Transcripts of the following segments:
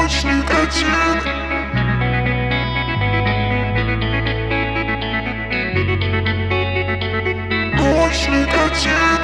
Ночь никотин. Ночь никотин.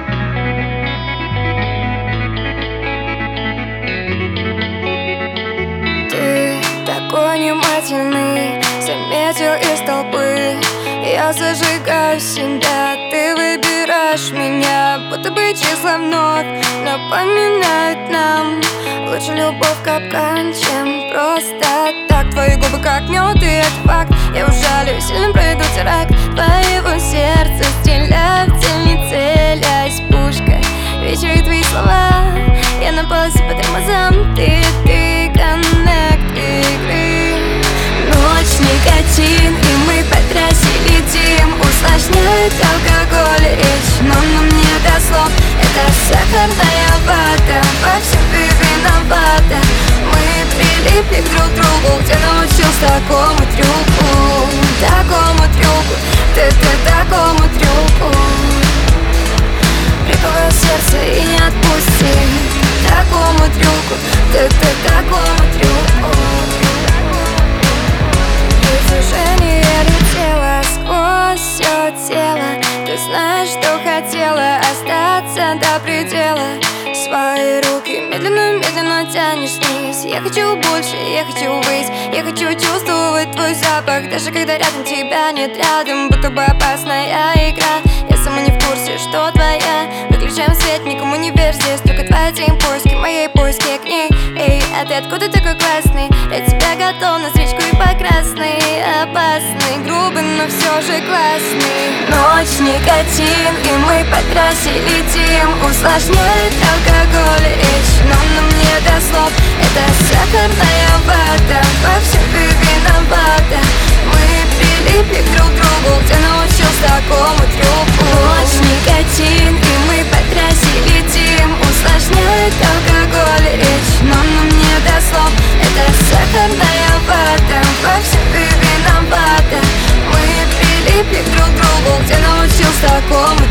Ты такой внимательный, заметил из толпы. Я зажигаю себя, ты выбираешь меня. Будто бы числа вновь напоминают нам. Лучше любовь капкан, чем просто так. Твои губы как мед, и это факт. Я ужалю, сильно проведу теракт. Твоего сердца стреляю в цель, не целясь пушкой. Вечер твои слова, я на полосе по тормозам. Ты коннект игры. Ночь никотин, и мы по трассе летим. Усложняет алкоголь речь, но нам не до слов. Это сахарная вата, во всем ты виновата. Мы прилипли друг к другу, где научился такому трюку. Такому трюку, ты такому трюку. Приковал сердце и не отпусти. Такому трюку, ты такому трюку. И движение летело сквозь все тело. Ты знаешь, что хотела остаться до предела. Свои руки медленно тянешь вниз. Я хочу больше, я хочу ввысь. Я хочу чувствовать твой запах, даже когда рядом тебя нет рядом. Будто бы опасная игра. Я сама не в курсе, что твоя. Выключаем свет, никому не верь здесь. Только твои тень поиски, моей поиски к ней. Эй, а ты откуда такой классный? Я тебя готов на встречку и по красной. Опасный, грубый, но все же классный. Ночь никотин, и мы по трассе летим. Усложняет алкоголь речь, но нам не до слов. Это сахарная вата, во всем ты виновата. Мы прилипли друг к другу, где научился такому трюку. Ночь никотин, и мы по трассе летим. Усложняет алкоголь речь, но нам не до слов. Это сахарная вата, во всем ты виновата. Мы прилипли друг к другу, где научился такому